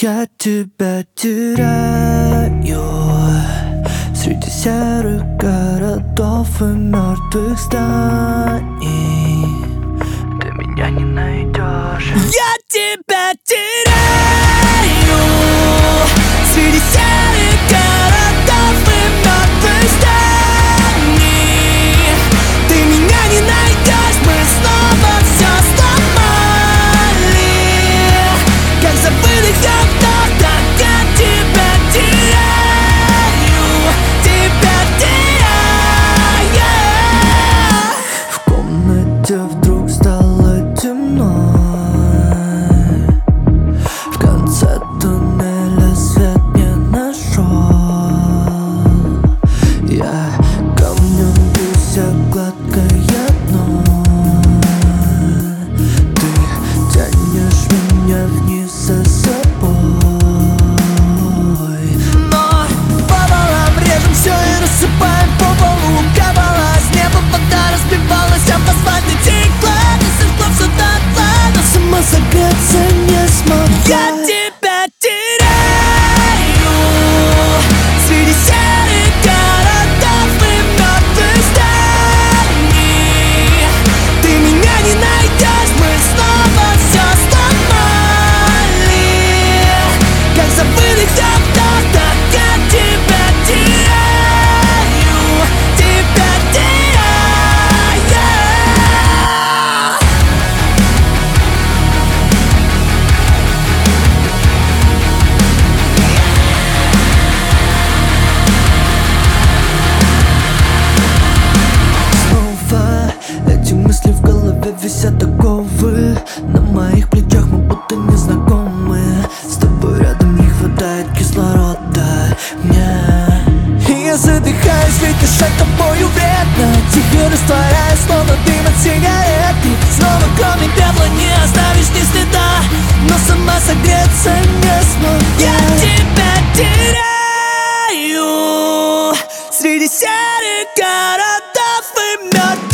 Я тебя теряю среди серых городов и мертвых зданий. Ты меня не найдешь. Я тебя теряю среди серых городов и мертвых зданий. Ты меня не найдешь, мы снова все сломали. Как забытых давно, так я тебя теряю, тебя теряю. В комнате вдруг стало темно. В конце туннеля свет не нашел. Я камнем бьюсь о гладкое дно. Ты тянешь меня вниз за собой. Но пополам режем все и рассыпаем по полу. Кабала с неба вода разбивалась, об асфальте текла. Ты сожгла все дотла, но сама согреться не смогла. Я тебя теряю среди серых городов и мертвых зданий. Ты меня не найдешь, мы снова все сломали. Как забытых давно, так я тебя теряю, тебя теряю. Снова эти мысли в голове висят оковы. На моих плечах мы будто незнакомые. С тобой рядом не хватает кислорода мне. И я задыхаюсь, ведь дышать тобою вредно. Тихо растворяюсь, словно дым от сигареты. Снова кроме пепла не оставишь ни следа, но сама согреться не смогу. Я тебя теряю среди серых городов и мертвых